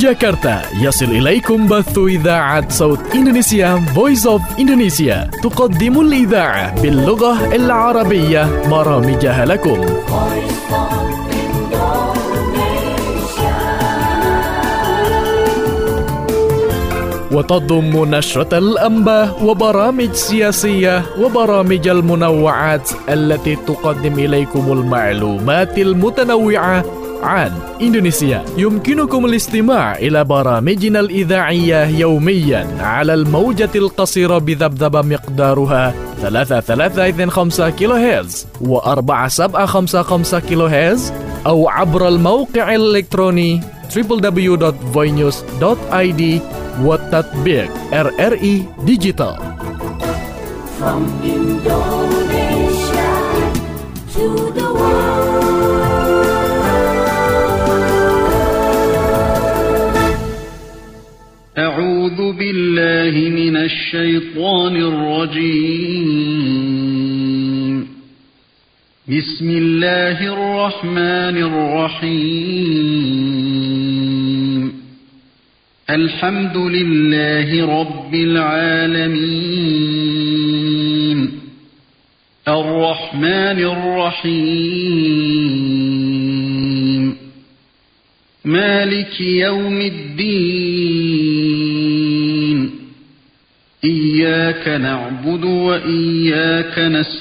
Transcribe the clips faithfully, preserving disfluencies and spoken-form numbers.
جاكرتا يصل إليكم بث إذاعة صوت إندونيسيا Voice of Indonesia تقدم الإذاعة باللغة العربية برامجها لكم. وتضم نشرة الأنباء وبرامج سياسية وبرامج المنوعات التي تقدم إليكم المعلومات المتنوعة عن إندونيسيا. يمكنكم الاستماع إلى برامجنا الإذاعية يوميا على الموجة القصيرة بذبذبة مقدارها ثلاثة ثلاثة اثنين خمسة كيلو هرتز وأربعة سبعة خمسة خمسة كيلو هرتز أو عبر الموقع الإلكتروني دبليو دبليو دبليو دوت voinews دوت آي دي والتطبيق آر آر إي Digital. From Indonesia to the world. أعوذ بالله من الشيطان الرجيم. بسم الله الرحمن الرحيم. الحمد لله رب العالمين. الرحمن الرحيم. مالك يوم الدين. إياك نعبد وإياك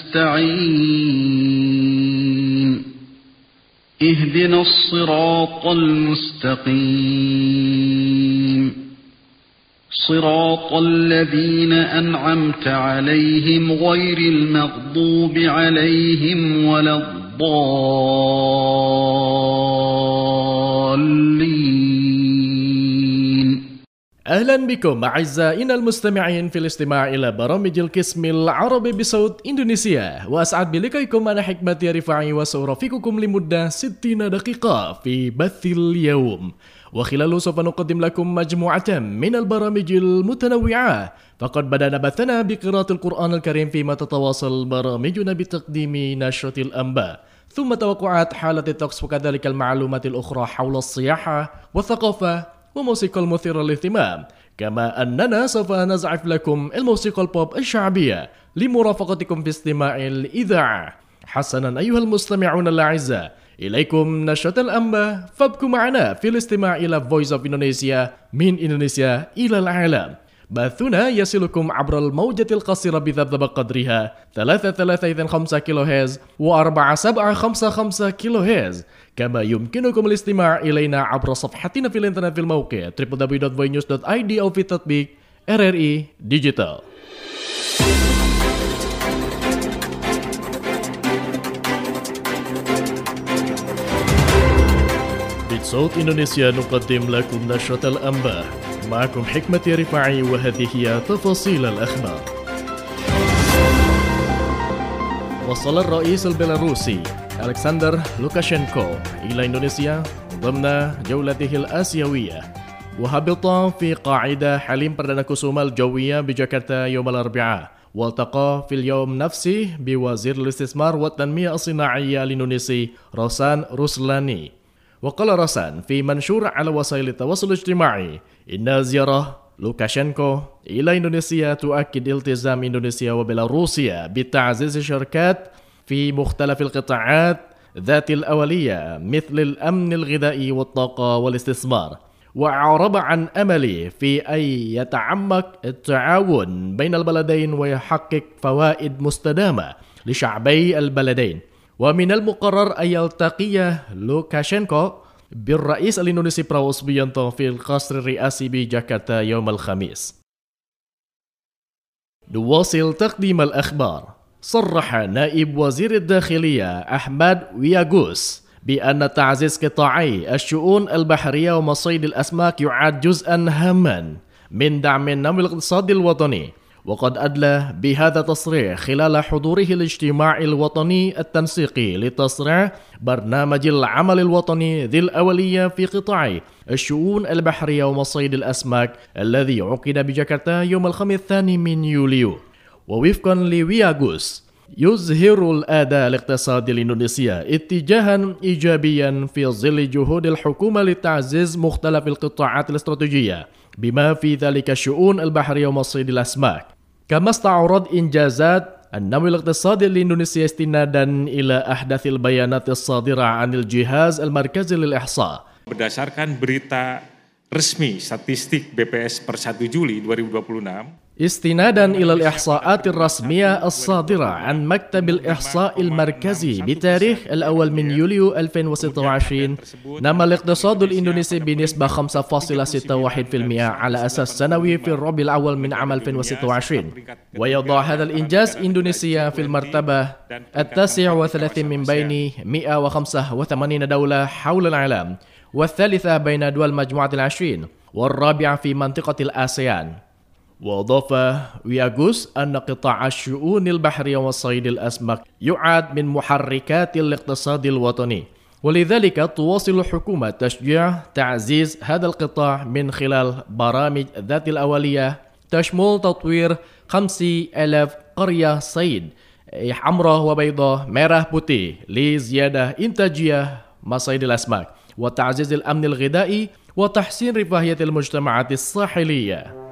نستعين. اهدنا الصراط المستقيم. صراط الذين أنعمت عليهم غير المغضوب عليهم ولا الضالين. أهلا بكم أعزائنا المستمعين في الاستماع إلى برامج القسم العربي بصوت إندونيسيا. وأسعد بلقائكم أنا حكمة رفاعي وسأرافقكم لمدة ستين دقيقة في بث اليوم، وخلاله سوف نقدم لكم مجموعة من البرامج المتنوعة. فقد بدأنا بثنا بقراءة القرآن الكريم، فيما تتواصل برامجنا بتقديم نشرة الأنباء ثم توقعات حالة الطقس وكذلك المعلومات الأخرى حول السياحة والثقافة وموسيقى المثيرة للاهتمام، كما أننا سوف نزعف لكم الموسيقى البوب الشعبية لمرافقتكم في استماع الإذاعة. حسنا أيها المستمعون الأعزاء، إليكم نشرة الأنباء، فابقوا معنا في الاستماع إلى Voice of Indonesia من إندونيسيا إلى العالم. بثنا يصلكم عبر الموجة القصيرة بذبذبة قدرها ثلاثة ثلاثة اثنين خمسة كيلو هرتز وأربعة سبعة خمسة خمسة كيلو هرتز. كما يمكنكم الاستماع إلينا عبر صفحتنا في الإنترنت في الموقع دبليو دبليو دبليو دوت voinews دوت آي دي أو في تطبيق آر آر إي Digital. بصوت إندونيسيا نقدم لكم نشرة الأنباء، معكم حكمة رفاعي، وهذه هي تفاصيل الأخبار. وصل الرئيس البيلاروسي ألكسندر لوكاشينكو إلى إندونيسيا ضمن جولته الآسيوية، وهبط في قاعدة حليم بردانا كوسوما الجوية بجاكرتا يوم الأربعاء، والتقى في اليوم نفسه بوزير الاستثمار والتنمية الصناعية الإندونيسي روسان روسلاني. وقال روسان في منشور على وسائل التواصل الاجتماعي إن زيارة لوكاشينكو إلى إندونيسيا تؤكد التزام إندونيسيا وبيلاروسيا بتعزيز الشركات في مختلف القطاعات ذات الأولية مثل الأمن الغذائي والطاقة والاستثمار، وأعرب عن أمله في أن يتعمق التعاون بين البلدين ويحقق فوائد مستدامة لشعبي البلدين. ومن المقرر أن يلتقي لوكاشينكو بالرئيس الإندونيسي براوو سبيانتو في القصر الرئاسي بجاكرتا يوم الخميس. نواصل تقديم الأخبار. صرح نائب وزير الداخلية أحمد وياغوس بأن تعزيز قطاعي الشؤون البحرية ومصيد الأسماك يعد جزءا هاما من دعم النمو الاقتصادي الوطني، وقد أدلى بهذا التصريح خلال حضوره الاجتماع الوطني التنسيقي لتصريح برنامج العمل الوطني ذي الأولية في قطاع الشؤون البحرية ومصيد الأسماك الذي عقد بجاكرتا يوم الخميس الثاني من يوليو. ووفقا لوياغوس يظهر الأداء الاقتصادي لإندونيسيا اتجاها إيجابيا في ظل جهود الحكومة لتعزيز مختلف القطاعات الاستراتيجية بما في ذلك الشؤون البحرية ومصيد الأسماك. كما استعرض إنجازات النمو الاقتصادي لإندونيسيا استنادا إلى أحدث البيانات الصادرة عن الجهاز المركزي للإحصاء. Berdasarkan berita resmi statistik B P S per satu Juli dua ribu dua puluh enam, استنادا إلى الإحصاءات الرسمية الصادرة عن مكتب الإحصاء المركزي بتاريخ الأول من يوليو ألفين وستة وعشرين، نما الاقتصاد الإندونيسي بنسبة خمسة فاصلة ستة واحد بالمئة على أساس سنوي في الربع الأول من عام ألفين وستة وعشرين، ويضع هذا الإنجاز إندونيسيا في المرتبة التاسع والثلاثين من بين مئة وخمسة وثمانين دولة حول العالم، والثالثة بين دول مجموعة العشرين، والرابعة في منطقة الآسيان. وأضاف وياغوس أن قطاع الشؤون البحرية وصيد الأسماك يعد من محركات الاقتصاد الوطني، ولذلك تواصل الحكومة تشجيع تعزيز هذا القطاع من خلال برامج ذات الأولية تشمل تطوير خمسة آلاف قرية صيد حمراء وبيضاء merah putih لزيادة إنتاجية مصيد الأسماك وتعزيز الأمن الغذائي وتحسين رفاهية المجتمعات الساحلية.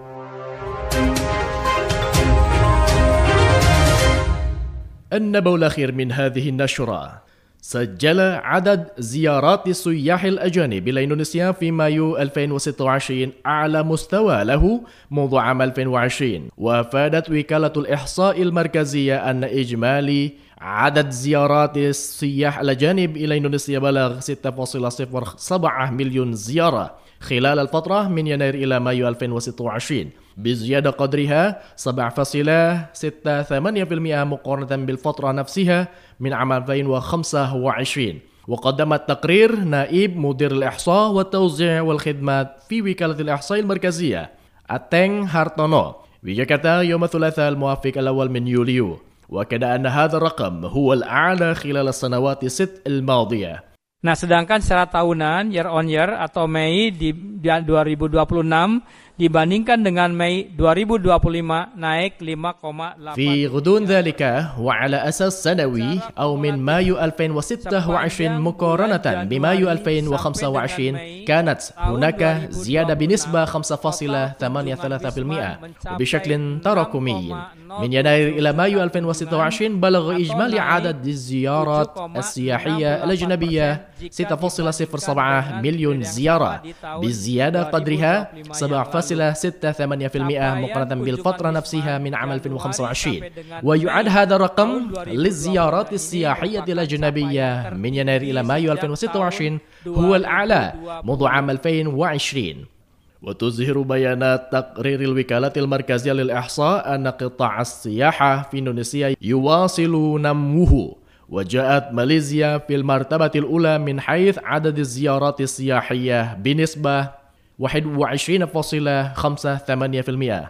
النبأ الأخير من هذه النشرة: سجل عدد زيارات السياح الأجانب إلى إندونيسيا في مايو ألفين وستة وعشرين أعلى مستوى له منذ عام ألفين وعشرين، وأفادت وكالة الإحصاء المركزية أن إجمالي عدد زيارات السياح الأجانب إلى إندونيسيا بلغ ستة فاصلة صفر سبعة مليون زيارة خلال الفترة من يناير إلى مايو ألفين وستة وعشرين، بزيادة قدرها سبعة فاصلة ستة ثمانية بالمئة مقارنة بالفترة نفسها من عام ألفين وخمسة وعشرين. وقدم التقرير نائب مدير الإحصاء والتوزيع والخدمات في وكالة الإحصاء المركزية أتeng Hartono بجاكرتا يوم الثلاثاء الموافق الأول من يوليو، وكان أن هذا الرقم هو الأعلى خلال السنوات الست الماضية. Nah, sedangkan secara tahunan year on year atau Mei di dua ribu dua puluh enam dibandingkan dengan Mei dua ribu dua puluh lima naik lima koma delapan. في غضون ذلك وعلى أساس سنوي أو من مايو ألفين وستة وعشرين مقارنة بمايو ألفين وخمسة وعشرين كانت هناك زيادة بنسبة خمسة فاصلة ثمانية ثلاثة بالمئة وبشكل تراكمي. من يناير إلى مايو ألفين وستة وعشرين بلغ إجمالي عدد الزيارات السياحية الأجنبية ستة فاصلة صفر سبعة مليون زيارة بزيادة قدرها سبعة فاصلة ستة ثمانية بالمئة مقارنة بالفترة نفسها من عام ألفين وخمسة وعشرين. ويعد هذا الرقم للزيارات السياحية الأجنبية من يناير إلى مايو ألفين وستة وعشرين هو الأعلى منذ عام ألفين وعشرين. وتظهر بيانات تقرير الوكالة المركزية للإحصاء أن قطاع السياحة في إندونيسيا يواصل نموه، وجاءت ماليزيا في المرتبة الأولى من حيث عدد الزيارات السياحية بنسبة واحد وعشرين فاصلة خمسة ثمانية بالمئة،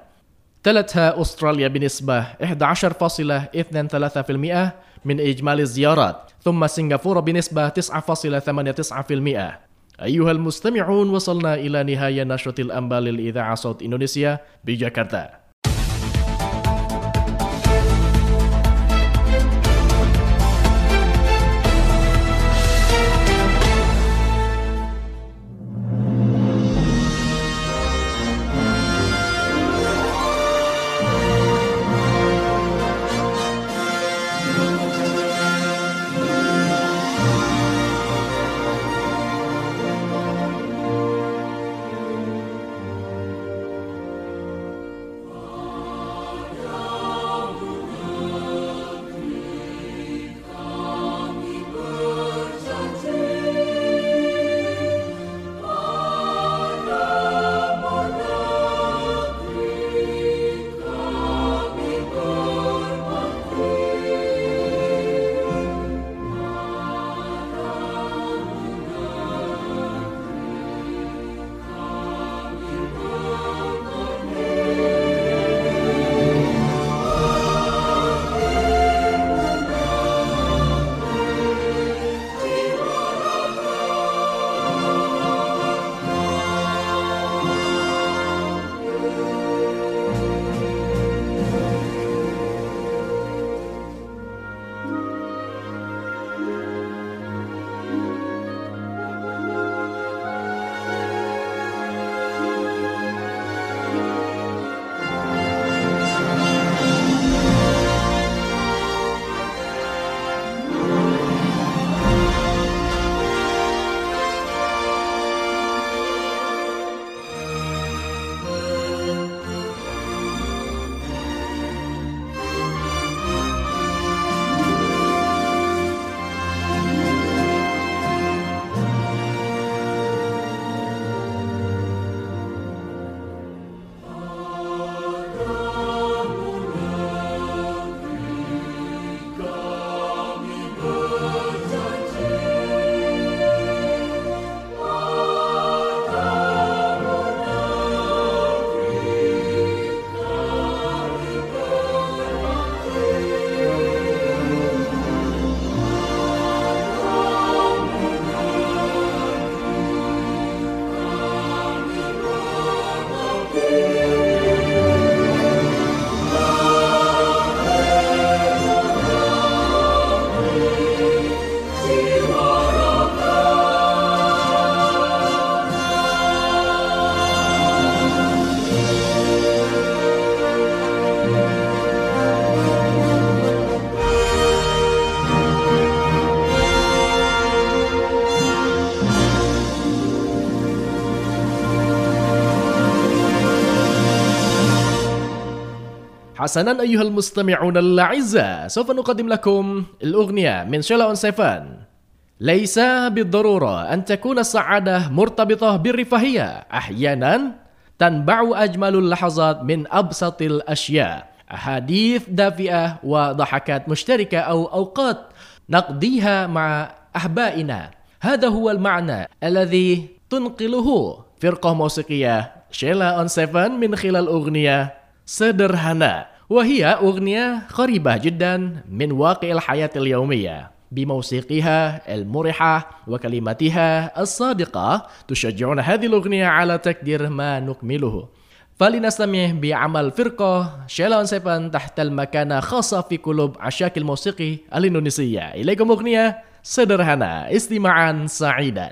تلتها أستراليا بنسبة أحد عشر فاصلة اثنين ثلاثة بالمئة من إجمالي الزيارات، ثم سنغافورة بنسبة تسعة فاصلة ثمانية تسعة بالمئة. أيها المستمعون، وصلنا إلى نهاية نشرة الأنباء للإذاعة صوت إندونيسيا بجاكرتا. حسنا أيها المستمعون الأعزاء، سوف نقدم لكم الأغنية من شيلا أون سيفن. ليس بالضرورة أن تكون السعادة مرتبطة بالرفاهية، أحيانا تنبع أجمل اللحظات من أبسط الأشياء، أحاديث دافئة وضحكات مشتركة أو أوقات نقضيها مع أحبائنا. هذا هو المعنى الذي تنقله فرقة موسيقية شيلا أون سيفن من خلال أغنية سدرهنا، وهي أغنية قريبة جدا من واقع الحياة اليومية بموسيقها المرحة وكلماتها الصادقة تشجعون هذه الأغنية على تقدير ما نكمله. فلنستمع بعمل فرقة شيلا أون سيفن تحت المكانة خاصة في قلوب عشاق الموسيقى الإندونيسية. إليكم أغنية سدرهنا، استماعا سعيدا.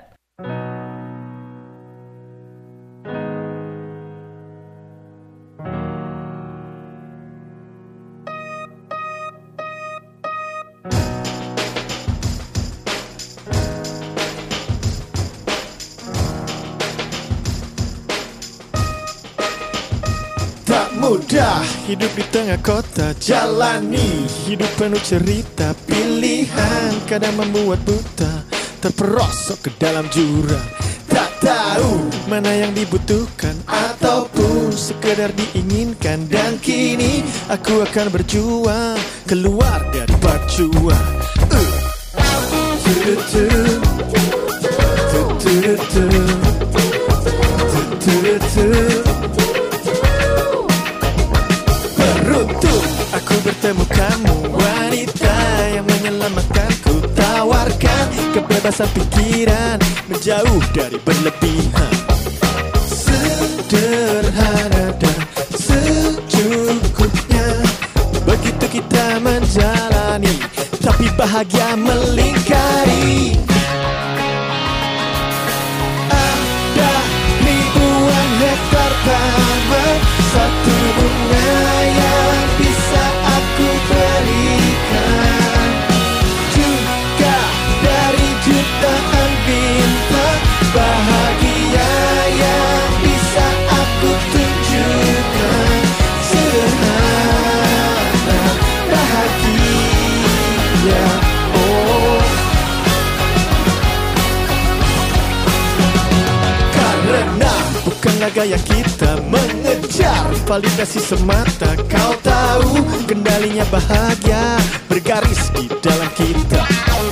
Mudah hidup di tengah kota, jalani hidup penuh cerita, pilihan kadang membuat buta, terperosok ke dalam jurang. Tak tahu mana yang dibutuhkan ataupun sekedar diinginkan. Dan kini aku akan berjuang keluar dari pacuan. uh. Beruntung aku bertemu kamu, wanita yang menyelamatkanku, tawarkan kebebasan pikiran, menjauh dari berlebihan. Sederhana dan secukupnya, begitu kita menjalani, tapi bahagia melingkari. Ada ribuan hektar taman, satu bunga yang bisa aku berikan, juga dari jutaan bintang bahagia yang bisa aku tunjukkan. Sederhana bahagia, oh. Karena bukanlah gaya kita mengejar validasi semata, kau tahu kendalinya bahagia bergaris di dalam kita.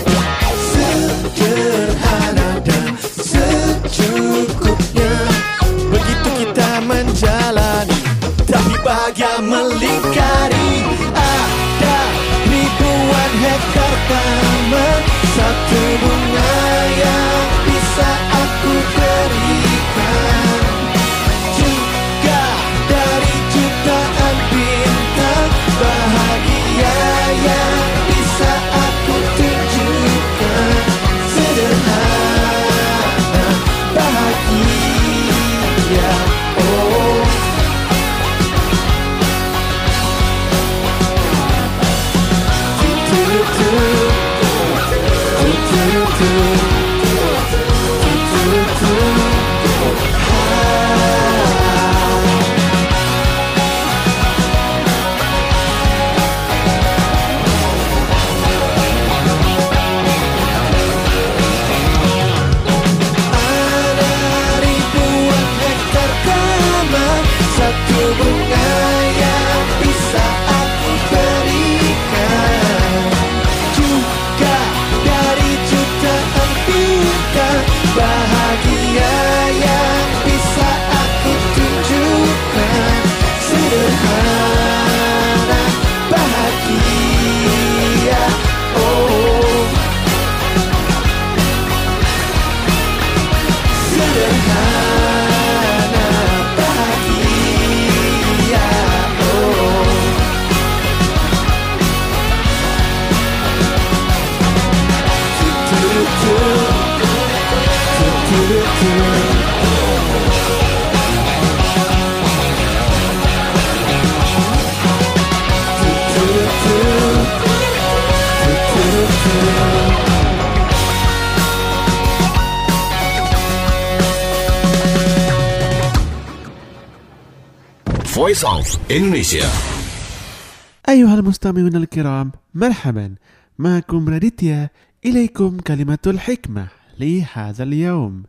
Sederhana dan secukupnya, begitu kita menjalani, tapi bahagia melingkari. Ada ribuan hektar taman, satu bunga yang bisa aku berikan, juga dari jutaan bintang bahagia yang bisa aku tunjukkan. Sederhana bahagia, oh. Satu bunga yang bisa aku berikan, juga dari jutaan bintang bahagia yang bisa aku tunjukkan. Sederhana bahagia, oh. Sederhana Voice of Indonesia. أيها المستمعون الكرام، مرحبا، معكم راديتيا. إليكم كلمة الحكمة لهذا اليوم.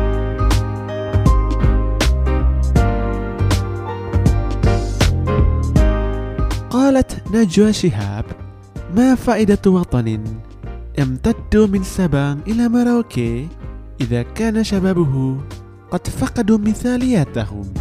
قالت نجوى شهاب: ما فائدة وطن يمتد من سبا إلى مراوكي إذا كان شبابه قد فقدوا مثالياتهم؟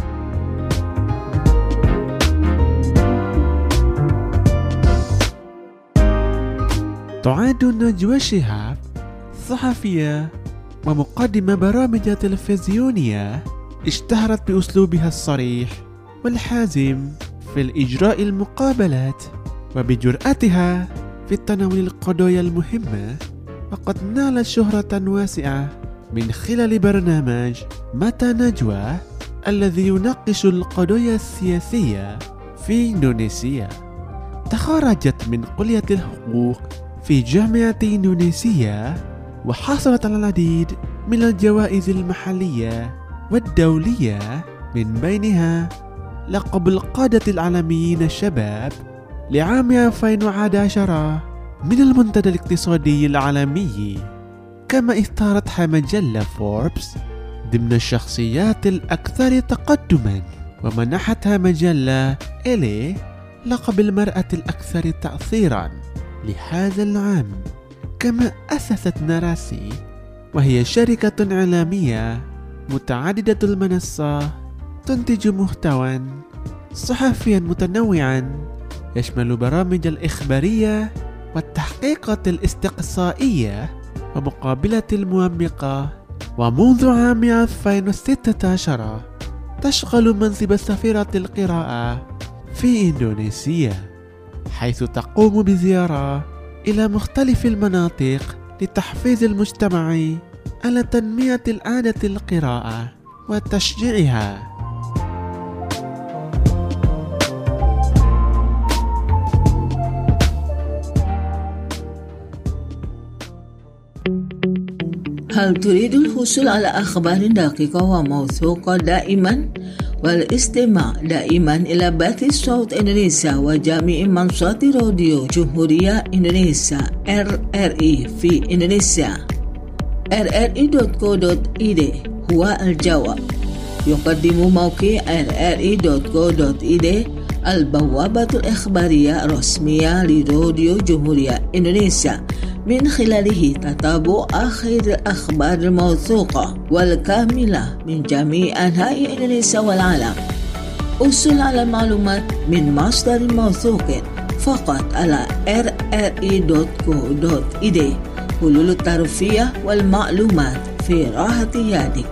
تعد نجوى شهاب صحفية ومقدمة برامج تلفزيونية اشتهرت بأسلوبها الصريح والحازم في الإجراء المقابلات وبجرأتها في تناول القضايا المهمة، وقد نالت شهرة واسعة من خلال برنامج متى نجوى الذي يناقش القضايا السياسية في إندونيسيا. تخرجت من كلية الحقوق في جامعة إندونيسيا، وحصلت على العديد من الجوائز المحلية والدولية، من بينها لقب القادة العالميين الشباب لعام ألفين وأحد عشر من المنتدى الاقتصادي العالمي، كما اختارتها مجلة فوربس ضمن الشخصيات الأكثر تقدما، ومنحتها مجلة إلي لقب المرأة الأكثر تأثيرا لهذا العام. كما أسست ناراسي، وهي شركة إعلامية متعددة المنصة تنتج محتوى صحفيا متنوعا يشمل برامج الإخبارية والتحقيقات الاستقصائية ومقابلة الموبقة. ومنذ عام ألفين وستة عشر تشغل منصب سفيرة القراءة في إندونيسيا، حيث تقوم بزيارة إلى مختلف المناطق لتحفيز المجتمع على تنمية العادة القراءة وتشجيعها. هل تريد الحصول على أخبار دقيقة وموثوقة دائما؟ والاستماع دائما إلى بث الصوت إندونيسيا وجميع منصات راديو جمهورية إندونيسيا إر إر إي في إندونيسيا. إر إر إي دوت كو دوت إي دي هو الجواب. يقدم موقع إر إر إي دوت كو دوت إي دي البوابة الإخبارية الرسمية لراديو جمهورية إندونيسيا، من خلاله تتابع آخر الأخبار الموثوقة والكاملة من جميع أنحاء إندونيسيا والعالم. أحصل على المعلومات من مصدر موثوق فقط على إر إر إي دوت كو دوت إي دي. حلول التعرفية والمعلومات في راحة يدك.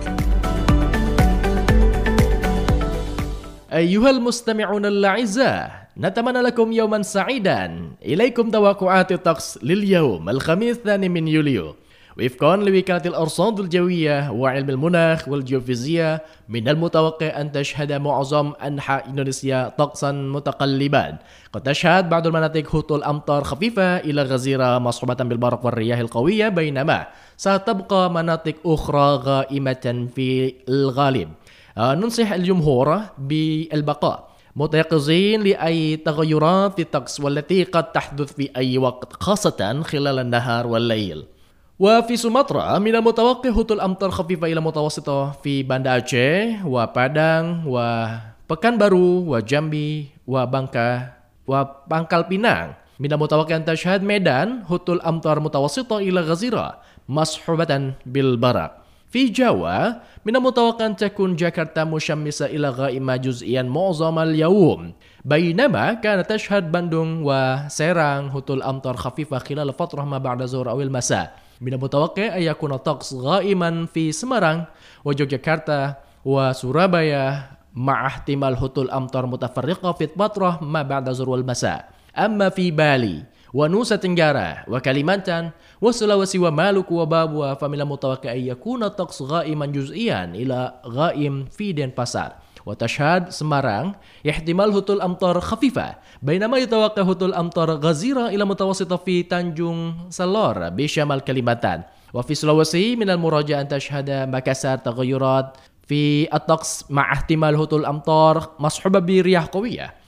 أيها المستمعون الأعزاء، نتمنى لكم يوما سعيدا. إليكم توقعات الطقس لليوم الخميس الثاني من يوليو وفقا لوكالة الأرصاد الجوية وعلم المناخ والجيوفيزياء. من المتوقع أن تشهد معظم أنحاء إندونيسيا طقسا متقلبا، قد تشهد بعض المناطق هطول أمطار خفيفة إلى غزيرة مصحوبة بالبرق والرياح القوية، بينما ستبقى مناطق أخرى غائمة في الغالب. ننصح الجمهور بالبقاء متيقظين لأي تغيرات في الطقس والتي قد تحدث في أي وقت، خاصة خلال النهار والليل. وفي سومطرة من المتوقع هطول أمطار خفيفة إلى متوسطة في بanda Aceh وبادang وبekanbaru وجambi وبangka وpangkal Pinang. من المتوقع أن تشهد ميدان هطول أمطار متوسطة إلى غزيرة مصحوبة بالبرق. في جاوا من المتوقع أن تكون جاكرتا مشمسة إلى غائمة جزئيا معظم اليوم، بينما كانت تشهد بندung وسيرang هطول أمطار خفيفة خلال فترة ما بعد الظهر أو المساء. من المتوقع أن يكون الطقس غائما في سمرang ويوغياكرتا وسورابaya مع احتمال هطول أمطار متفرقة في فترة ما بعد الظهر والمساء. أما في بالي ونوسا تنجارا وكاليمانتان وسلاوسي ومالوكو وبابوا فمن المتوقع أن يكون الطقس غائما جزئيا إلى غائم في دنبasar. وتشهد سمارang احتمال هطول أمطار خفيفة، بينما يتوقع هطول أمطار غزيرة إلى متوسطة في تانجung Salor بشمال كاليمانتان. وفي سلاوسي من المراجع أن تشهد مكاسر تغيرات في الطقس مع احتمال هطول أمطار مصحوبة برياح قوية.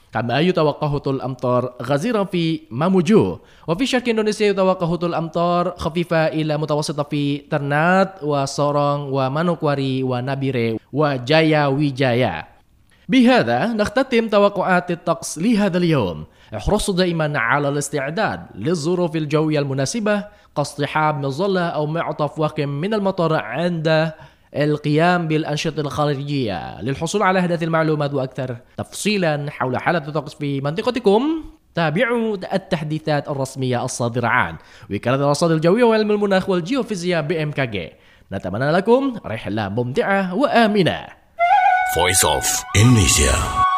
كما يتوقع هطول الأمطار غزيرا في ماموجو. وفي شرق إندونيسيا يتوقع هطول الأمطار خفيفة إلى متوسطة في ترنات وسورong ومانوكواري ونابيري وجايا ويجايا. بهذا نختتم توقعات الطقس لهذا اليوم. احرصوا دائما على الاستعداد للظروف الجوية المناسبة كاصطحاب مظلة أو معطف واقم من المطر عند القيام بالأنشطة الخارجية. للحصول على هذه المعلومات وأكثر تفصيلا حول حالة الطقس في منطقتكم تابعوا التحديثات الرسمية الصادرة عن وكالة الأرصاد الجوية وعلم المناخ والجيوفيزياء بي إم كي جي. نتمنى لكم رحلة ممتعة وآمنة. Voice of Indonesia.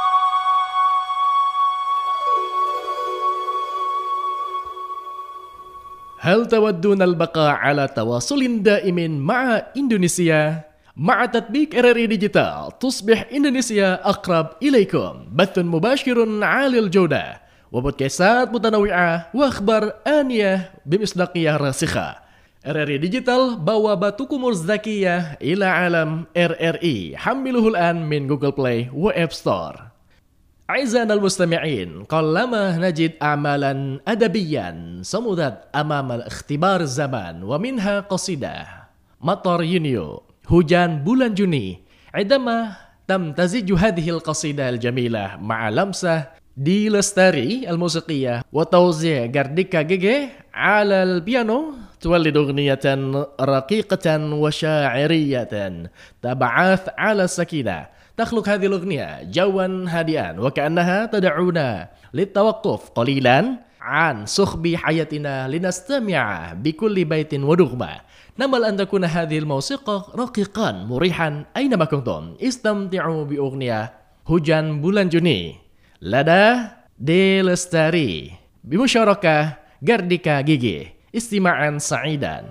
هل تودون البقاء على تواصل دائم مع إندونيسيا؟ مع تطبيق إر إر إي ديجيتال تصبح إندونيسيا أقرب إليكم. بث مباشر عالي الجودة وبودكاستات متنوعة وأخبار آنية بمصداقية راسخة. إر إر إي ديجيتال بوابتكم الذكية إلى عالم إر إر إي. حمله الآن من جوجل بلاي وإب ستور. أعزائنا المستمعين، قلما نجد أعمالا أدبيا صمدت أمام اختبار الزمان، ومنها قصيدة مطر يونيو hujan bulan Juni. عندما تمتزج هذه القصيدة الجميلة مع لمسة دي لستاري الموسيقية وتوزيع جارديكا جيجي على البيانو تولد أغنية رقيقة وشاعرية تبعث على السكينة. تخلق هذه الأغنية جوا هادئا وكأنها تدعونا للتوقف قليلا عن صخب حياتنا لنستمع بكل بيت ونغمة. نأمل أن تكون هذه الموسيقى رقيقا مريحا أينما كنتم. استمتعوا بأغنية hujan bulan Juni لدى دي لستاري بمشاركة جارديكا جيجي. استماعا سعيدا.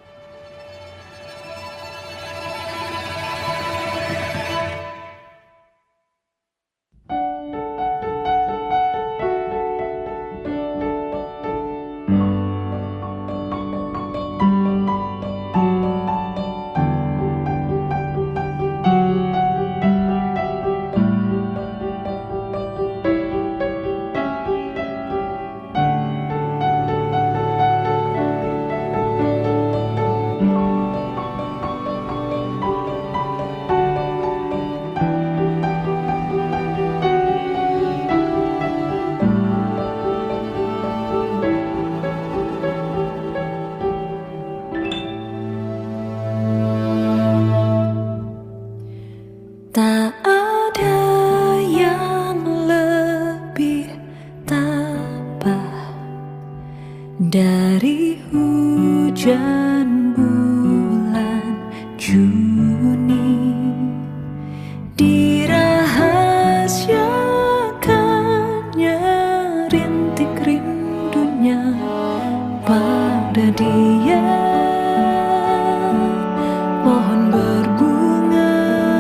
Tak ada yang lebih tabah dari hujan bulan Juni. Dirahasiakannya rintik rindunya pada dia. Pohon berbunga,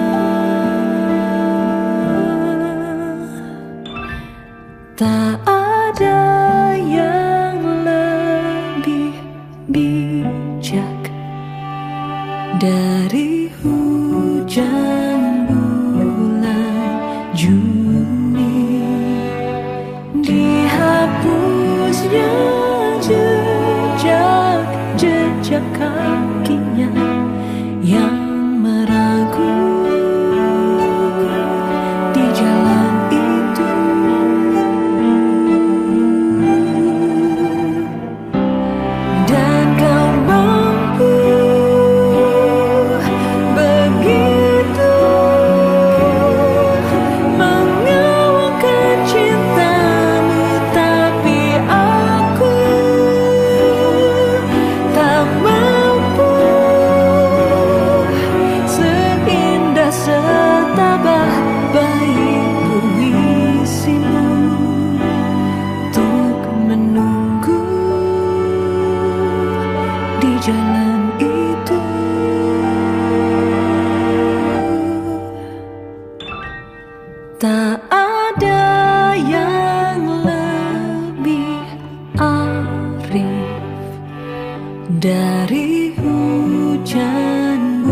tak ada yang lebih bijak dari hujan bulan Juni. Dihapusnya jejak-jejak kakinya yang meragu di jalan itu. Dan kau mampu begitu mengawalkan cintamu, tapi aku tak mampu seindah setabah bait puisimu untuk menunggu di jalan itu. Tak ada yang lebih arif dari hujan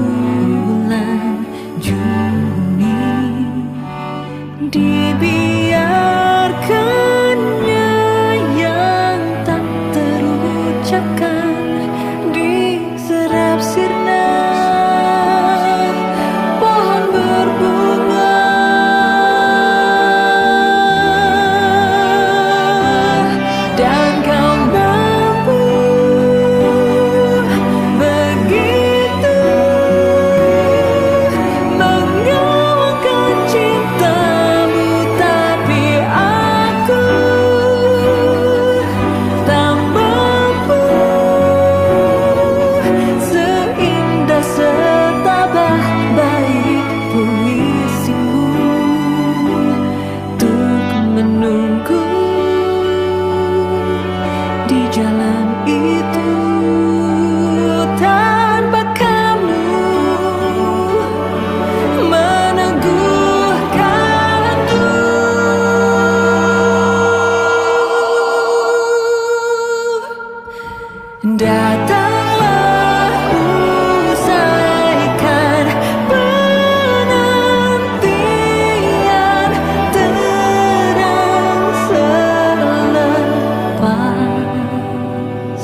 bulan Juni. Dibiarkan di jalan itu tanpa kamu meneguhkanku. Datanglah usaikan penantian terang selepas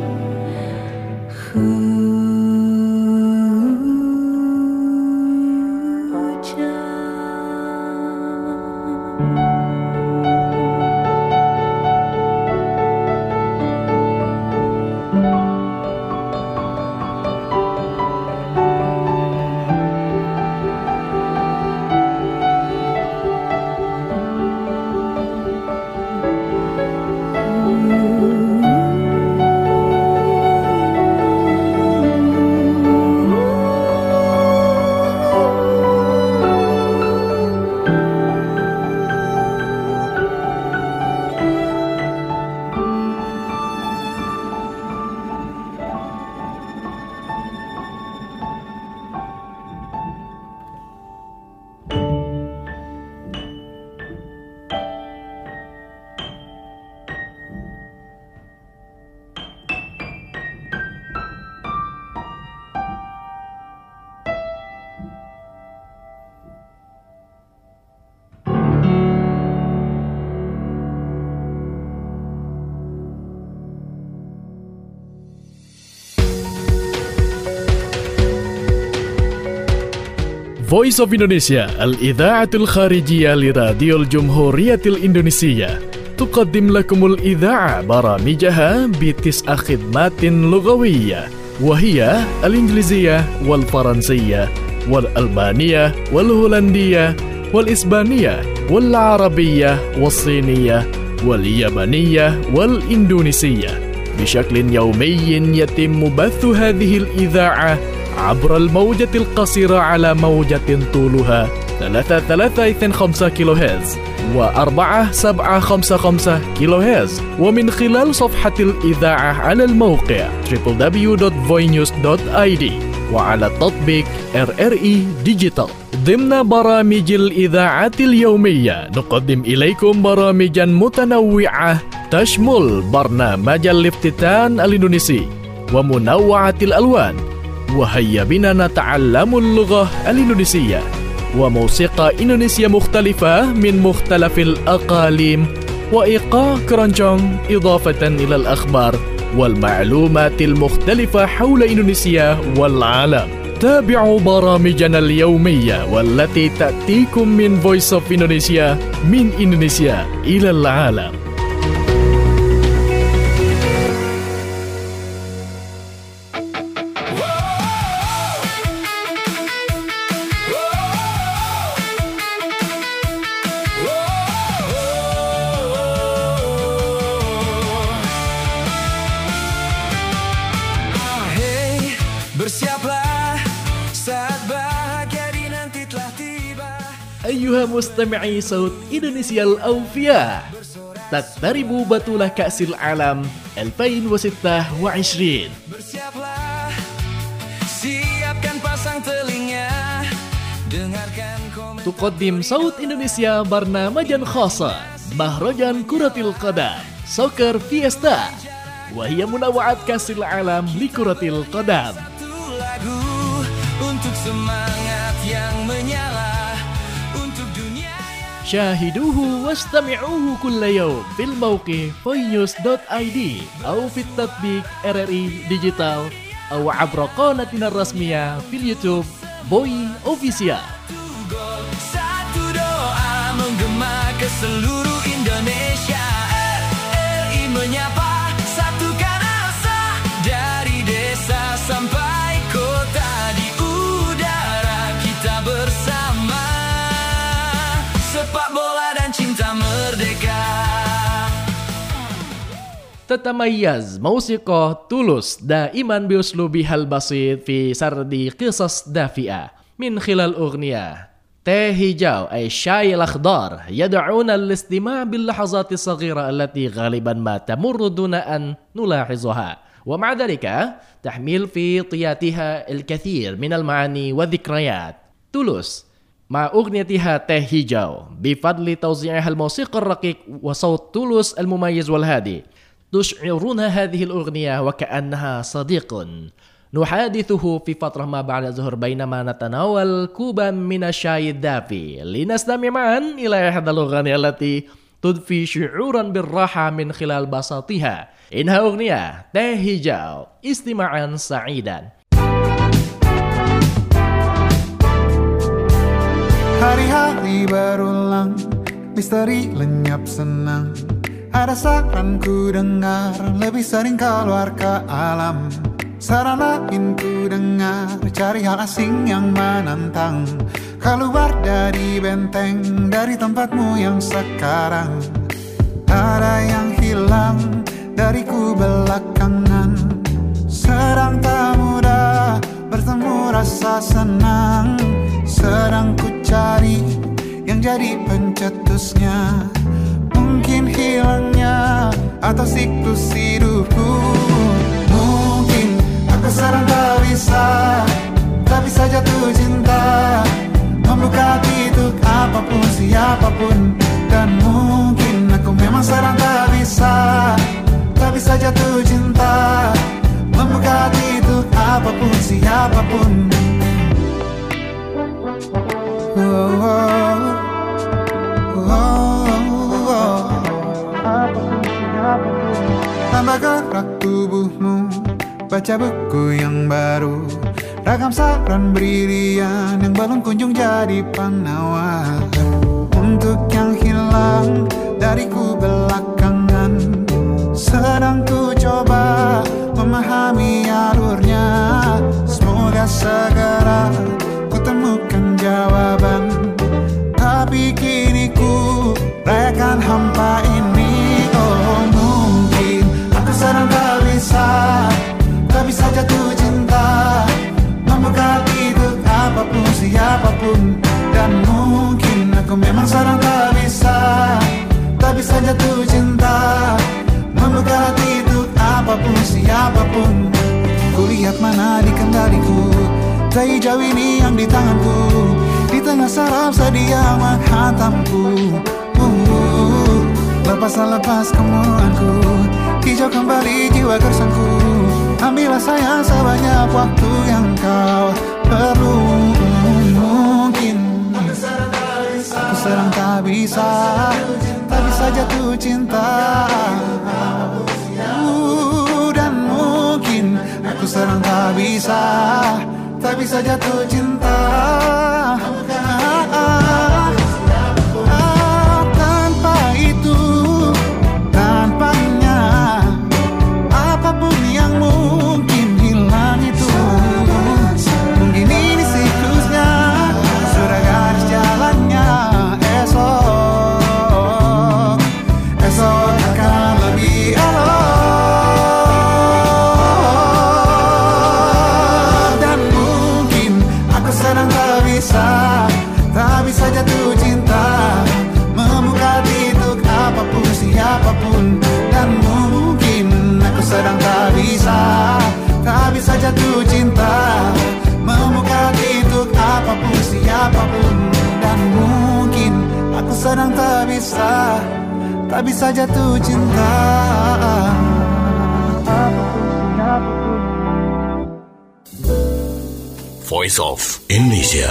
Voice of Indonesia, al-idha'atul kharijiyah li Radio Jumhuriyatil Indonesia. تقدم لكم الإذاعة برامجها بتسع خدمات لغوية، وهي الإنجليزية والفرنسية والألبانية والهولندية والإسبانية والعربية والصينية واليابانية والإندونيسية. بشكل يومي يتم بث هذه الإذاعة عبر الموجة القصيرة على موجة طولها ثلاثة ثلاثة اثنين خمسة كيلو هرتز وأربعة سبعة خمسة خمسة كيلو هرتز، ومن خلال صفحة الإذاعة على الموقع دبليو دبليو دبليو دوت فوي نيوز دوت آي دي وعلى التطبيق آر آر إي ديجيتال. ضمن برامج الإذاعة اليومية نقدم إليكم برامجا متنوعة تشمل برنامج الافتتان الإندونيسي ومنوعة الألوان، وهيا بنا نتعلم اللغة الإندونيسية، وموسيقى إندونيسية مختلفة من مختلف الأقاليم، وإيقاع كرونجونج، إضافة إلى الأخبار والمعلومات المختلفة حول إندونيسيا والعالم. تابعوا برامجنا اليومية والتي تأتيكم من Voice of Indonesia من إندونيسيا إلى العالم. أيها مستمعي صوت إندونيسيا الأوفياء، تقترب بطولة كأس العالم ألفين وستة وعشرين. تقدم صوت إندونيسيا برنامجا خاصا، مهرجان كرة القدم سوكر فيستا، وهي منوعات كأس العالم لكرة القدم. شاهدوه واستمعوه كل يوم في الموقع فوي نيوز دوت آي دي أو في التطبيق آر آر إي ديجيتال أو عبر قناتنا الرسمية في اليوتيوب Boy Official. Satu doa menggema ke seluruh Indonesia. R R I menyapa, satukan asa dari desa sampai kota, di udara kita bersama. Sepak bola dan cinta merdeka. تتميز موسيقى تولوس دائما بأسلوبها البسيط في سرد قصص دافئة من خلال أغنية teh hijau أي الشاي الأخضر يدعون الاستماع باللحظات الصغيرة التي غالبا ما تمر دون أن نلاحظها، ومع ذلك تحمل في طياتها الكثير من المعاني والذكريات. تولوس مع أغنيتها تeh hijau بفضل توزيعها الموسيقى الرقيق وصوت تولوس المميز والهادي تشعرون هذه الأغنية وكأنها صديق نحادثه في فترة ما بعد الظهر بينما نتناول كوبا من الشاي الدافي لنستمع معا إلى إحدى الأغاني التي تضفي شعورا بالراحة من خلال بساطتها. إنها أغنية teh hijau. استماعا سعيدا. Hari-hari berulang, misteri lenyap senang. Ada saran ku dengar, lebih sering keluar ke alam. Saran lain ku dengar, cari hal asing yang menantang. Keluar dari benteng, dari tempatmu yang sekarang. Ada yang hilang dariku belakangan. Sedang tak mudah bertemu rasa senang. Sedang ku cari yang jadi pencetusnya. Mungkin hilangnya atau siklus hidupku. Mungkin aku sedang tak bisa, tak bisa jatuh cinta, membuka hati untuk apapun, siapapun. Dan mungkin aku memang sedang tak bisa, tak bisa jatuh cinta, membuka hati untuk apapun, siapapun. Oh, oh, oh, oh, oh. Tambah gerak tubuhmu, baca buku yang baru, ragam saran brilian yang belum kunjung jadi penawar. Untuk yang hilang dariku belakangan, sedang ku coba memahami alurnya. Semoga segera ku temukan jawaban, tapi kini ku rayakan hampa ini. Oh, mungkin aku sedang tak bisa, tak bisa jatuh cinta, membuka hati untuk apapun, siapapun. Dan mungkin aku memang sedang tak bisa, tak bisa jatuh cinta, membuka hati untuk apapun, siapapun. Kulihat mana di kendaliku, teh hijau ini yang di tanganku, di tengah saraf sedia menghantamku. uh, Lepas lepas kemuanku, hijau kembali jiwa gersangku. Ambillah sayang sebanyak waktu yang kau perlu. Mungkin aku sedang tak bisa, tak bisa jatuh cinta. uh, Dan mungkin aku sedang tak bisa, tak bisa jatuh cinta. ah, ah, ah, Tanpa itu, tanpanya, apapun yang mungkin hilang itu. Mungkin ini siklusnya, sudah garis jalannya. Esok, esok akan lebih elok. Tak bisa jatuh cinta, membuka hati untuk apapun, siapapun. Dan mungkin aku sedang tak bisa, tak bisa jatuh cinta, membuka hati untuk apapun, siapapun. Dan mungkin aku sedang tak bisa, tak bisa jatuh cinta. Voice of Indonesia.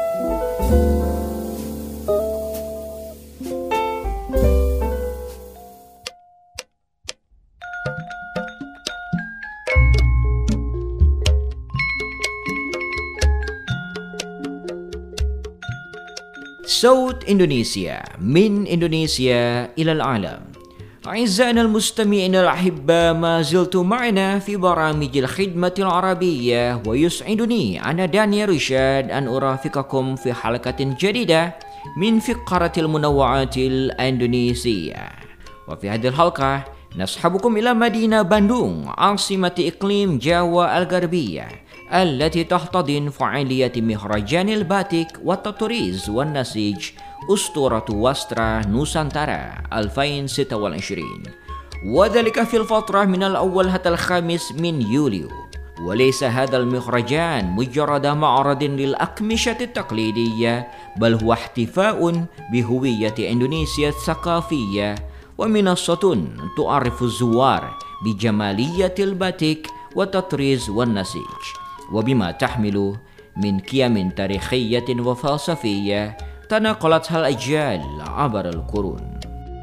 صوت إندونيسيا من إندونيسيا إلى العالم. أعزائنا المستمعين الأحباء، ما زلتم معنا في برامج الخدمة العربية، ويسعدني أنا دانيال رشاد أن أرافقكم في حلقة جديدة من فقرة المنوعات الإندونيسية. وفي هذه الحلقة نصحبكم إلى مدينة باندونغ عاصمة إقليم جاوا الغربية التي تحتضن فعالية مهرجان الباتيك والتطريز والنسيج أسطورة وسترا نوسانتارا ألفين وستة وعشرين، وذلك في الفترة من الأول حتى الخامس من يوليو. وليس هذا المهرجان مجرد معرض للأقمشة التقليدية، بل هو احتفاء بهوية إندونيسيا الثقافية ومنصة تعرف الزوار بجمالية الباتيك والتطريز والنسيج، وبما تحمل من قيم تاريخية وفلسفية تناقلتها الأجيال عبر القرون.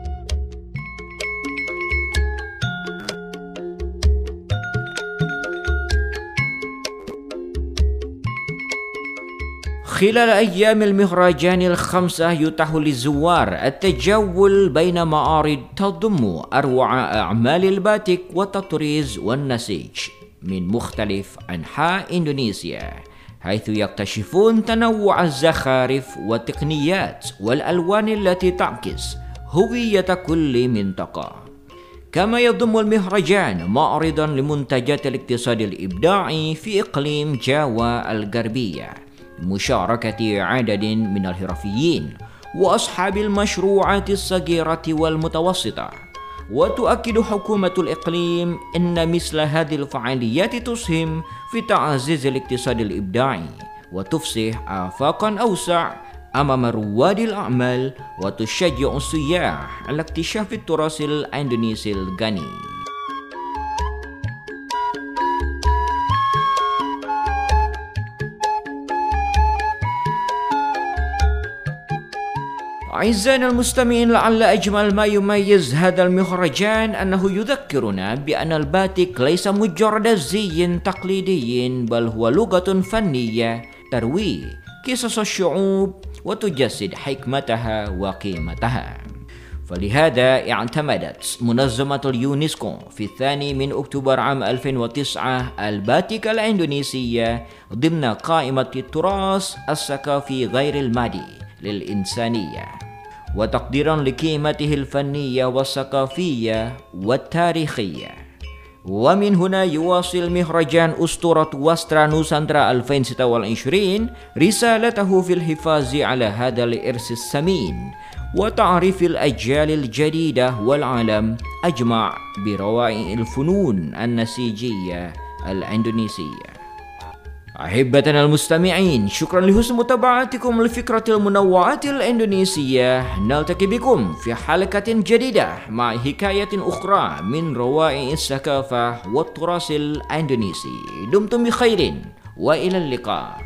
خلال أيام المهرجان الخمسة يتاح للزوار التجول بين معارض تضم أروع أعمال الباتيك والتطريز والنسيج من مختلف أنحاء إندونيسيا، حيث يكتشفون تنوع الزخارف والتقنيات والألوان التي تعكس هوية كل منطقة. كما يضم المهرجان معرضا لمنتجات الاقتصاد الإبداعي في إقليم جاوا الغربية، مشاركة عدد من الحرفيين وأصحاب المشروعات الصغيرة والمتوسطة. وتؤكد حكومة الإقليم أن مثل هذه الفعاليات تسهم في تعزيز الاقتصاد الإبداعي وتفسح آفاقا أوسع أمام رواد الأعمال، وتشجع السياح على اكتشاف التراث الإندونيسي الغني. أعزائنا المستمعين، لعل أجمل ما يميز هذا المهرجان أنه يذكرنا بأن الباتيك ليس مجرد زي تقليدي، بل هو لغة فنية تروي قصص الشعوب وتجسد حكمتها وقيمتها. فلهذا اعتمدت منظمة اليونسكو في الثاني من أكتوبر عام ألفين وتسعة الباتيك الإندونيسية ضمن قائمة التراث الثقافي غير المادي للإنسانية، وتقديرا لقيمته الفنية والثقافية والتاريخية. ومن هنا يواصل مهرجان أسطورة وسترا نوسانتارا ألفين وستة وعشرين رسالته في الحفاظ على هذا الإرث الثمين وتعريف الأجيال الجديدة والعالم أجمع بروائع الفنون النسيجية الإندونيسية. أحبتنا المستمعين، شكرا لحسن متابعتكم لفكرة المنوعات الإندونيسية. نلتقي بكم في حلقة جديدة مع حكاية أخرى من روائع الثقافة والتراث الإندونيسي. دمتم بخير وإلى اللقاء.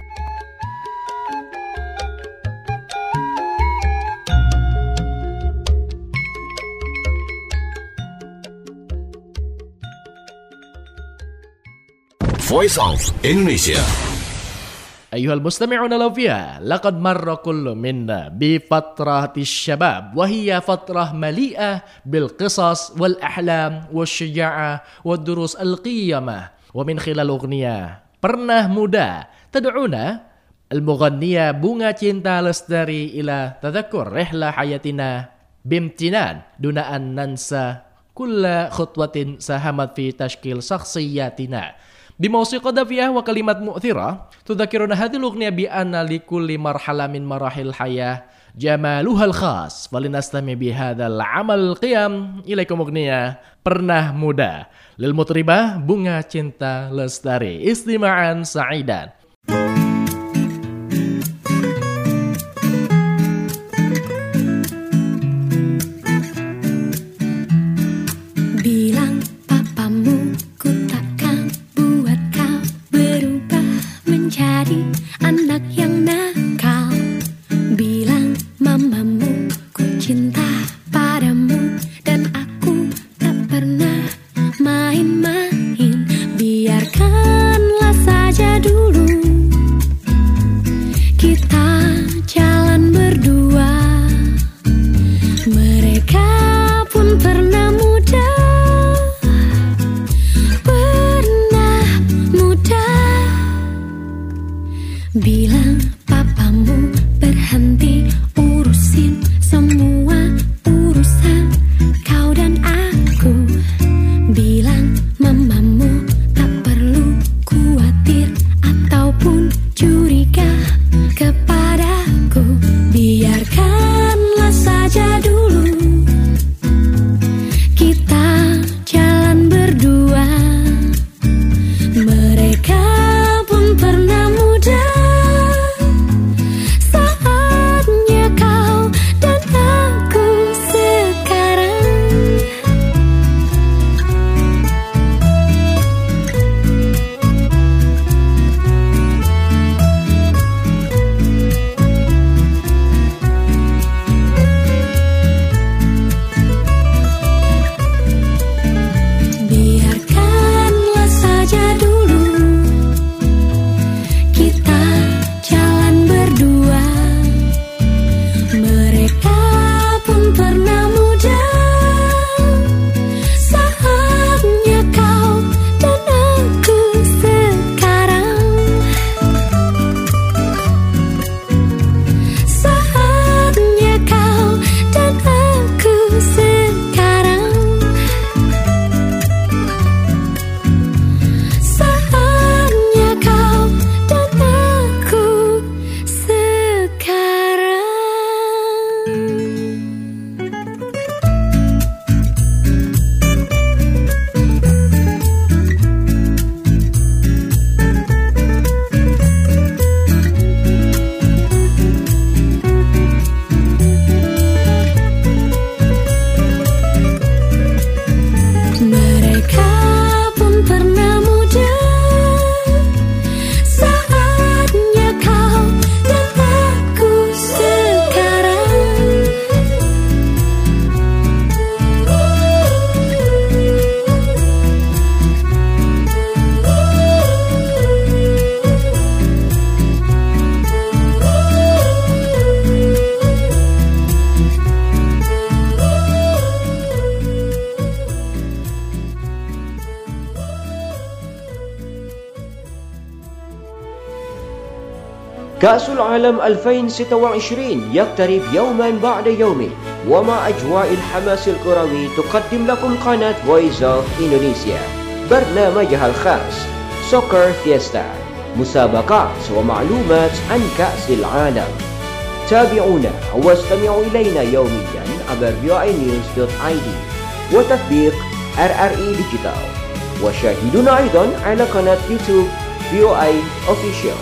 Voice of Indonesia. أيها المستمعون الأوفياء، لقد مر كل منا بفترة الشباب، وهي فترة مليئة بالقصص والأحلام والشجاعة والدروس القيمة. ومن خلال أغنية Pernah Muda تدعونا المغنية بونغا تشينتا لستاري إلى تذكر رحلة حياتنا بامتنان دون أن ننسى كل خطوة ساهمت في تشكيل شخصياتنا. بموسيقى دافئة وكلمات مؤثرة تذكرنا هذه الأغنية بأن لكل مرحلة من مراحل الحياة جمالها الخاص. فلنستمع بهذا العمل القيم. إليكم أغنية Pernah Muda للمطربة بونغا تشينتا لستاري. استماعا سعيدا. Bilang papamu ku takkan buat kau berubah menjadi anak yang nakal. Bilang mamamu ku cinta padamu dan aku tak pernah main-main. Biarkanlah saja dulu kita jalan berdua. Mereka pun pernah muda, pernah muda. Bilang papamu berhenti urusin semua urusan kau dan aku. كأس العالم ألفين وستة وعشرين يقترب يوما بعد يوم، ومع أجواء الحماس الكروي تقدم لكم قناة Voice of Indonesia برنامجها الخاص Soccer Fiesta، مسابقات ومعلومات عن كأس العالم. تابعونا واستمعوا إلينا يوميا عبر في او اي نيوز دوت اي دي وتطبيق ار ار اي ديجيتال، وشاهدونا أيضا على قناة يوتيوب في او اي Official.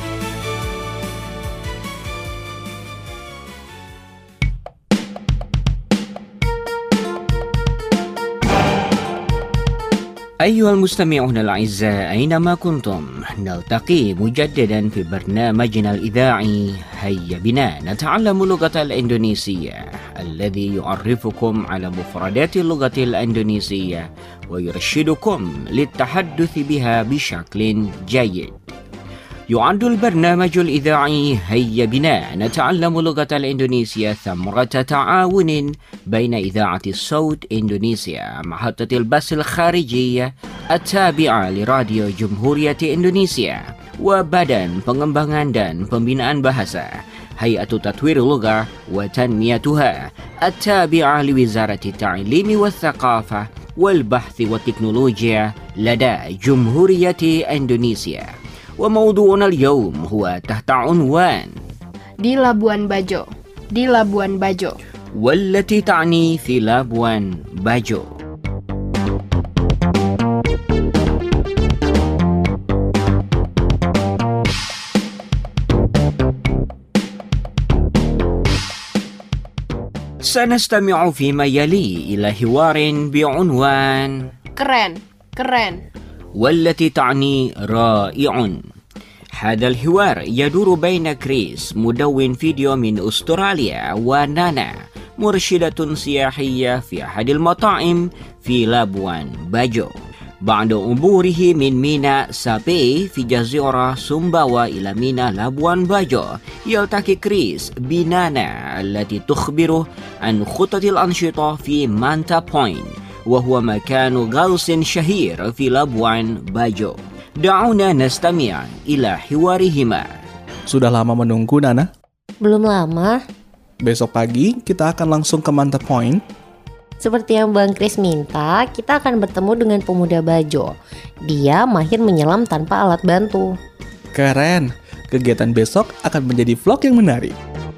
أيها المستمعون الأعزاء أينما كنتم، نلتقي مجددا في برنامجنا الإذاعي هيا بنا نتعلم اللغة الإندونيسية، الذي يعرفكم على مفردات اللغة الإندونيسية ويرشدكم للتحدث بها بشكل جيد. يعد البرنامج الإذاعي هيا بنا نتعلم اللغة الإندونيسية ثمرة تعاون بين إذاعة الصوت إندونيسيا، محطة البث الخارجية التابعة لراديو جمهورية إندونيسيا، وبدن pengembangan dan pembinaan bahasa هيئة تطوير اللغة وتنميتها التابعة لوزارة التعليم والثقافة والبحث والتكنولوجيا لدى جمهورية إندونيسيا. وموضوعنا اليوم هو تحت عنوان di Labuan Bajo di Labuan Bajo والتي تعني في لابوان باجو. سنستمع فيما يلي إلى حوار بعنوان keren keren والتي تعني رائع. هذا الحوار يدور بين كريس مدون فيديو من أستراليا ونانا مرشدة سياحية في أحد المطاعم في لابوان باجو. بعد عبوره من ميناء سابي في جزيرة سumbawa إلى ميناء لابوان باجو، يلتقي كريس بنانا التي تخبره عن خطة الأنشطة في مانتا بوينت، وهو مكان غوص شهير في لابوان باجو. دعونا نستمع إلى حوارهما. Sudah lama menunggu, Nana? Belum lama. Besok pagi kita akan langsung ke Manta Point. Seperti yang Bang Kris minta, kita akan bertemu dengan pemuda Bajo. Dia mahir menyelam tanpa alat bantu. Keren. Kegiatan besok akan menjadi vlog yang menarik.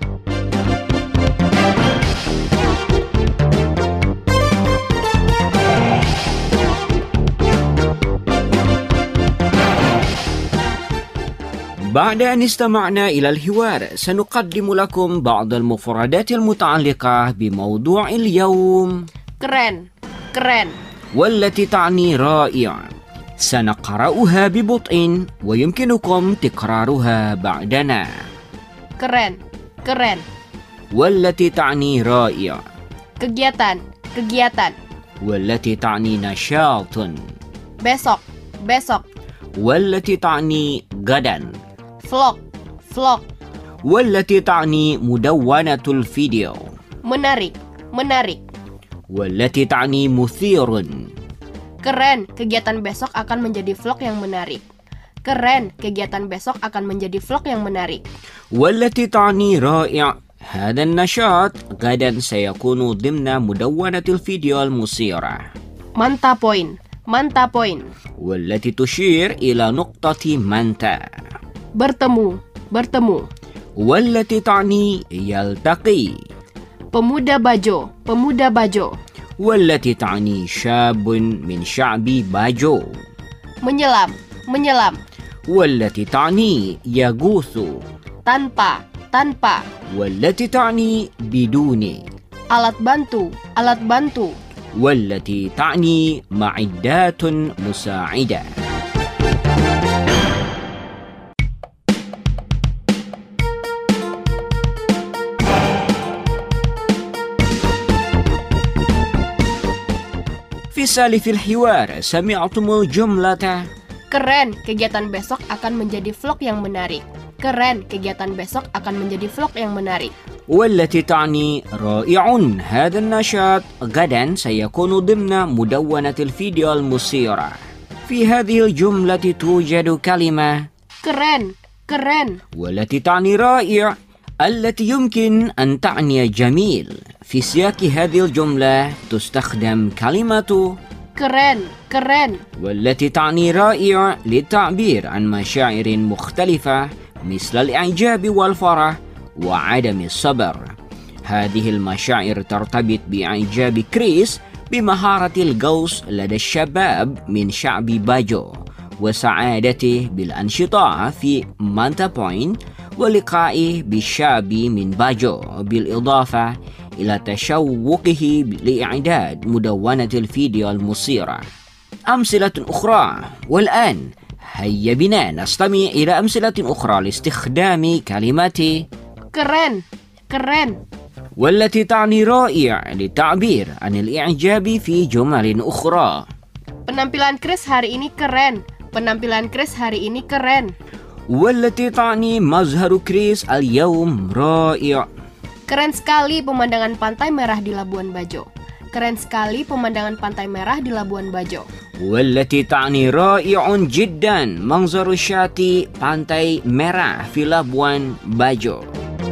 بعد أن استمعنا إلى الحوار سنقدم لكم بعض المفردات المتعلقة بموضوع اليوم keren keren والتي تعني رائع. سنقرأها ببطء ويمكنكم تكرارها بعدنا. keren keren والتي تعني رائع. kegiatan kegiatan والتي تعني نشاط. besok besok والتي تعني غدا. vlog vlog والتي تعني مدونة الفيديو. menarik menarik والتي تعني مثير. keren, kegiatan besok akan menjadi vlog yang menarik. Keren, kegiatan besok akan menjadi vlog yang menarik. والتي تعني رائع. هذا النشاط غدا سيكون ضمن مدونة الفيديو المثيرة. Manta Point Manta Point والتي تشير إلى نقطة مانتا. bertemu bertemu والتي تعني يلتقي. pemuda Bajo pemuda Bajo والتي تعني شاب من شعب باجو. menyelam menyelam والتي تعني يغوص. tanpa tanpa والتي تعني بدون. alat bantu alat bantu والتي تعني معدات مساعدة. في سالف الحوار سمعتم الجملة keren, kegiatan besok akan menjadi vlog yang menarik. Keren, kegiatan besok akan menjadi vlog yang menarik. والتي تعني رائع. هذا النشاط غدا سيكون ضمن مدونة الفيديو المثيرة. في هذه الجملة توجد كلمة keren keren. والتي تعني رائع التي يمكن أن تعني جميل. في سياق هذه الجملة تستخدم كلمة keren, keren. والتي تعني رائع للتعبير عن مشاعر مختلفة مثل الإعجاب والفرح وعدم الصبر. هذه المشاعر ترتبط بإعجاب كريس بمهارة الغوص لدى الشباب من شعب باجو وسعادته بالأنشطة في مانتا بوينت ولقائه بالشاب من باجو، بالإضافة إلى تشوقه لإعداد مدونة الفيديو المثيرة. أمثلة أخرى. والآن هيا بنا نستمع إلى أمثلة أخرى لاستخدام كلمات keren, keren. والتي تعني رائع للتعبير عن الإعجاب في جمل أخرى. Penampilan Chris hari ini keren. Penampilan Chris hari ini keren. والتي تعني مظهر كريس اليوم رائع. Keren sekali pemandangan pantai merah di Labuan Bajo. Keren sekali pemandangan pantai merah di Labuan Bajo. والتي تعني رائع جدا منظر شاطئ pantai merah في Labuan Bajo.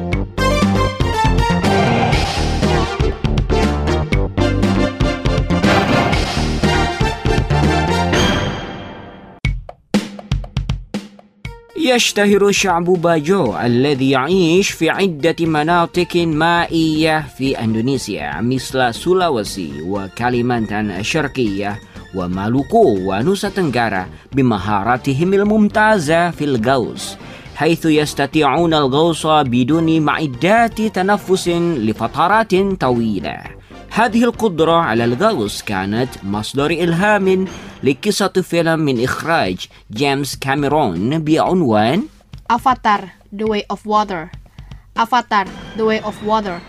يشتهر شعب باجو الذي يعيش في عدة مناطق مائية في إندونيسيا مثل سولاوسي وكاليمانتان الشرقية ومالوكو ونوسا تنغارا بمهاراتهم الممتازة في الغوص، حيث يستطيعون الغوص بدون معدات تنفس لفترات طويلة. هذه القدرة على الغوص كانت مصدر إلهام لقصة فيلم من إخراج جيمس كاميرون بعنوان Avatar: The Way of Water. Avatar: The Way of Water.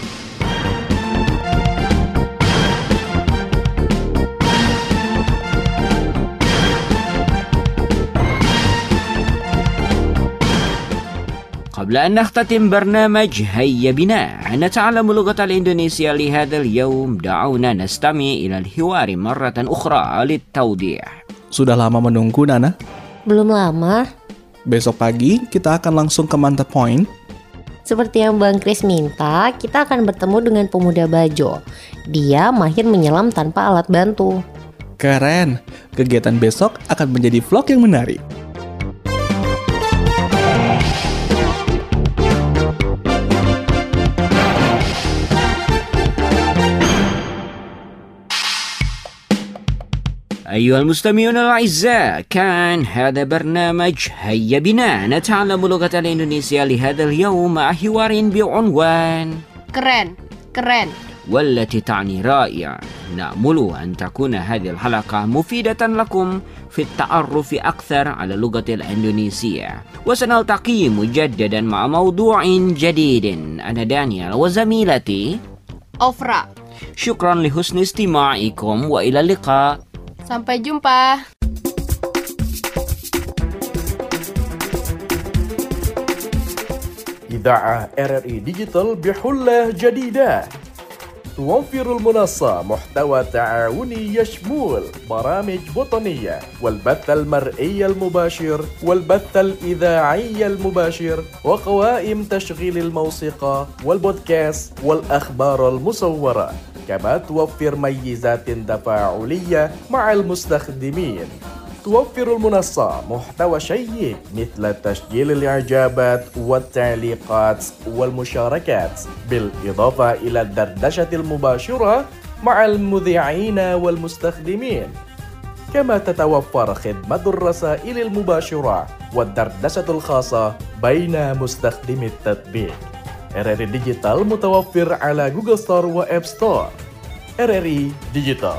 قبل أن نختتم برنامج هيا بنا نتعلم لغة الإندونيسية لهذا اليوم، دعونا نستمع إلى الحوار مرة أخرى للتوضيح. Sudah lama menunggu, Nana? Belum lama. Besok pagi kita akan langsung ke Manta Point. Seperti yang Bang Chris minta, kita akan bertemu dengan pemuda Bajo. Dia mahir menyelam tanpa alat bantu. Keren. Kegiatan besok akan menjadi vlog yang menarik. أيها المستمعون الأعزاء، كان هذا برنامج هيا بنا نتعلم لغة الإندونيسية لهذا اليوم مع حوار بعنوان Keren, keren. والتي تعني رائع. نأمل أن تكون هذه الحلقة مفيدة لكم في التعرف أكثر على اللغة الإندونيسية، وسنلتقي مجددا مع موضوع جديد. أنا دانيال وزميلتي Ofra. شكرا لحسن استماعكم وإلى اللقاء. Sampai jumpa. إذاعة آر آر إي ديجيتال بحلة جديدة توفر المنصة محتوى تعاوني يشمل برامج وطنية والبث المرئي المباشر والبث الإذاعي المباشر وقوائم تشغيل الموسيقى والبودكاست والأخبار المصورة، كما توفر ميزات تفاعلية مع المستخدمين. توفر المنصة محتوى شيق مثل تسجيل الإعجابات والتعليقات والمشاركات، بالإضافة إلى الدردشة المباشرة مع المذيعين والمستخدمين. كما تتوفر خدمة الرسائل المباشرة والدردشة الخاصة بين مستخدمي التطبيق. آر آر إي ديجيتال متوفر على جوجل ستور وآب ستور. آر آر إي ديجيتال.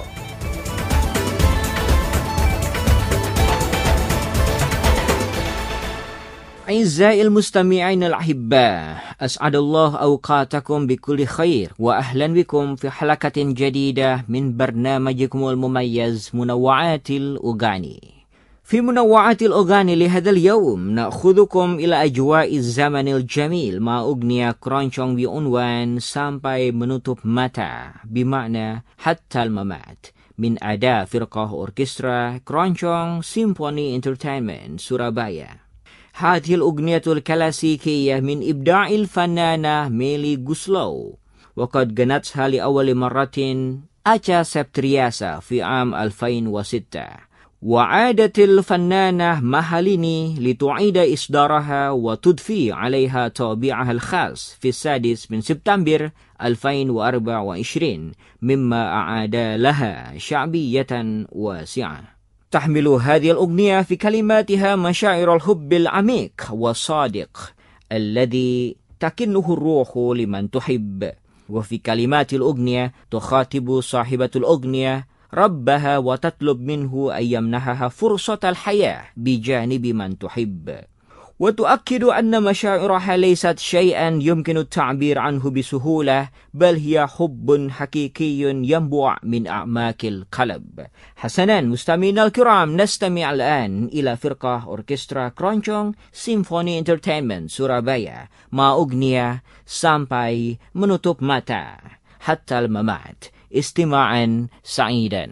أعزائي المستمعين الأحباء، أسعد الله أوقاتكم بكل خير، وأهلا بكم في حلقة جديدة من برنامجكم المميز منوعات الأغاني. في منوعات الأغاني لهذا اليوم نأخذكم إلى أجواء الزمن الجميل مع أغنية كرونشونغ بعنوان Sampai Menutup Mata، بمعنى حتى الممات، من أداء فرقة أوركسترا كرونشونغ سيمفوني انترتينمنت سورابايا. هذه الأغنية الكلاسيكية من إبداع الفنانة ميلي غوسلو، وقد غنتها لأول مرة أتشا سبترياسا في عام ألفين وستة. وعادت الفنانة ماهاليني لتعيد إصدارها وتضفي عليها طابعها الخاص في السادس من سبتمبر ألفين وأربعة وعشرين، مما أعاد لها شعبية واسعة. تحمل هذه الأغنية في كلماتها مشاعر الحب العميق والصادق الذي تكنه الروح لمن تحب. وفي كلمات الأغنية تخاطب صاحبة الأغنية ربها وتطلب منه أن يمنحها فرصة الحياة بجانب من تحب، وتؤكد أن مشاعرها ليست شيئا يمكن التعبير عنه بسهولة، بل هي حب حقيقي ينبع من أعماق القلب. حسنا مستمعينا الكرام، نستمع الآن إلى فرقة أوركسترا كرونجong سيمفوني انترتينمنت سورابaya مع أغنية Sampai Menutup Mata حتى الممات. استماعا سعيدا.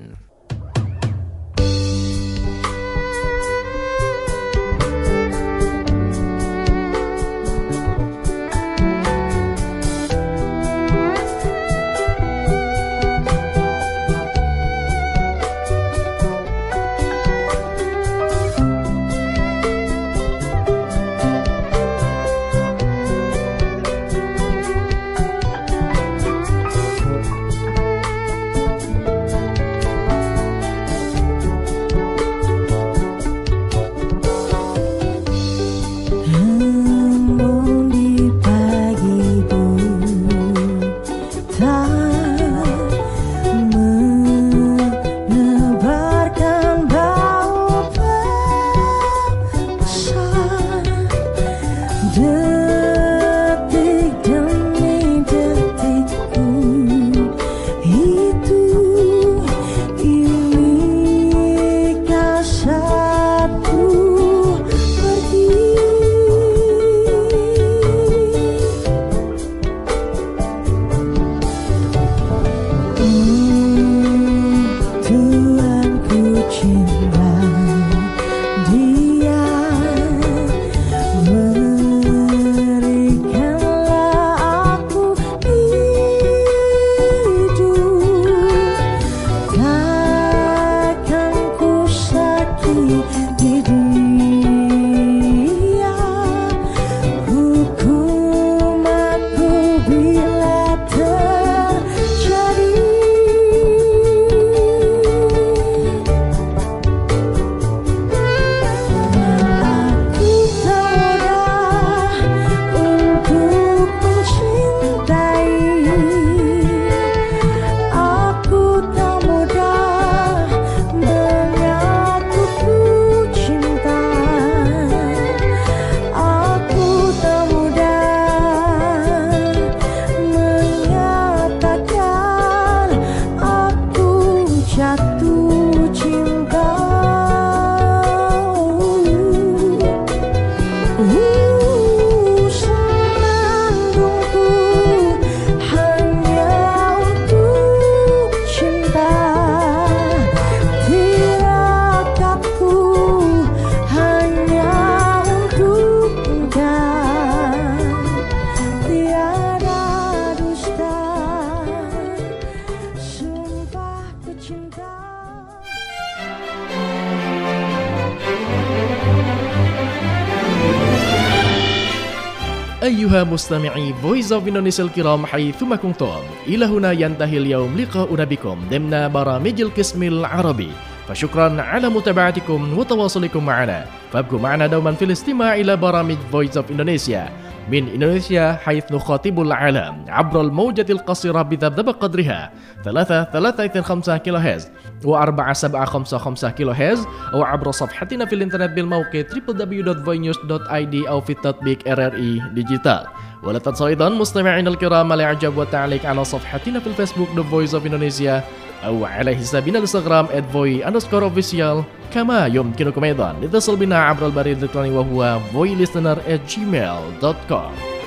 أيها مستمعي Voice of Indonesia الكرام حيثما كنتم، إلى هنا ينتهي اليوم لقاؤنا بكم ضمن برامج القسم العربي، فشكرا على متابعتكم وتواصلكم معنا، فابقوا معنا دوما في الاستماع إلى برامج Voice of Indonesia من إندونيسيا حيث نخاطب العالم عبر الموجة القصيرة بذبذب قدرها ثلاثة ثلاثة اثنين خمسة كيلو هرتز وأربعة سبعة خمسة خمسة كيلو هرتز، أو عبر صفحتنا في الإنترنت بالموقع دبليو دبليو دبليو دوت فوي نيوز دوت آي دي أو في التطبيق إر آر إي ديجيتال. ولا تنسوا أيضا مستمعينا الكرام الإعجاب والتعليق على صفحتنا في الفيسبوك The Voice of Indonesia أو على حسابنا الانستغرام at voy underscore official. كما يمكنكم أيضا الاتصال بنا عبر البريد الإلكتروني وهو voy listener at gmail dot com.